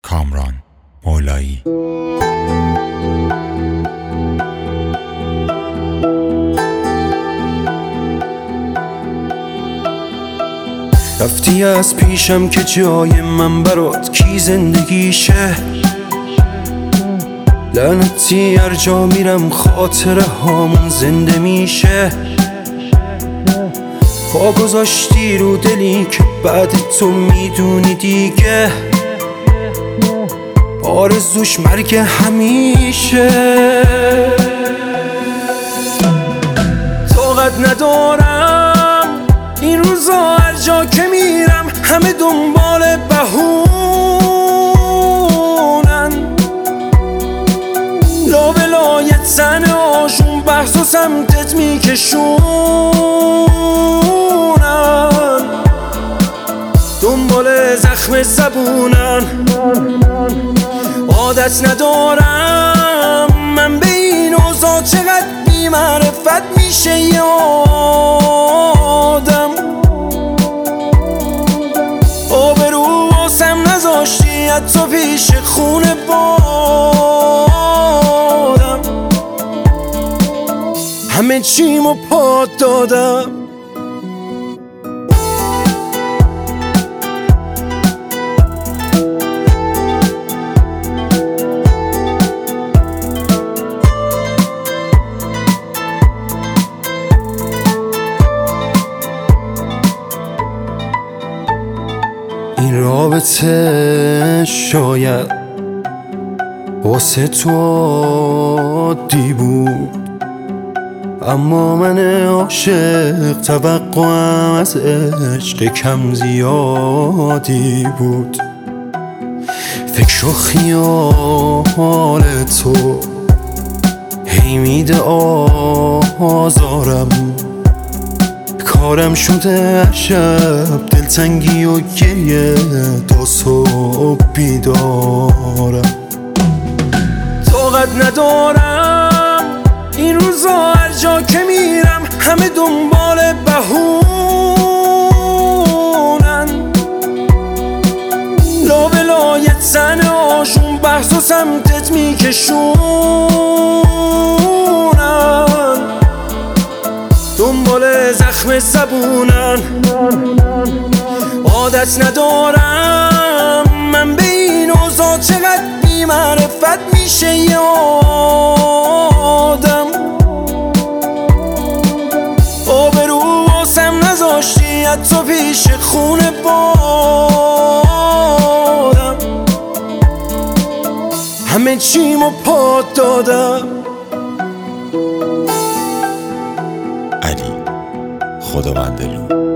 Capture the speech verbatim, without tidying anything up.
کامران مولایی. رفتی از پیشم که جای من برات کی زندگیشه، لعنتی هر جا میرم خاطره هامون زنده میشه. پا گذاشتی رو دلی که بعد تو میدونی دیگه آرزوش مرگ همیشه. طاقت ندارم این روزا هر جا که میرم همه دنبال بهونن، لا ولای تن آشون بحث و سمتت میکشونن، دنبال زخم زبونن. عادت ندارم من به این اوضاع چقدر بی معرفت میشه یه آدم. آبرو واسم نذاشتی حتی پیش خونه بادم، همه چیمو پات دادم. این رابطه شاید واسه تو عادی بود، اما من عاشق توقعم از عشق کم زیادی بود. فکر و خیال تو هی میده آزارم، کارم شده هر شب دلتنگی و گریه تا صبح بیدارم. طاقت ندارم این روزا هر جا که میرم همه دنبال بهونن، لا ولای تن آشون بحث و سمتت میکشونن، دنبال زخم زبونن. عادت ندارم من به این اوضاع چقدر بی معرفت میشه یه آدم. آبرو واسم نذاشتی حتی پیش خونه بادم، همه چیمو پات دادم. علی خداوندلو.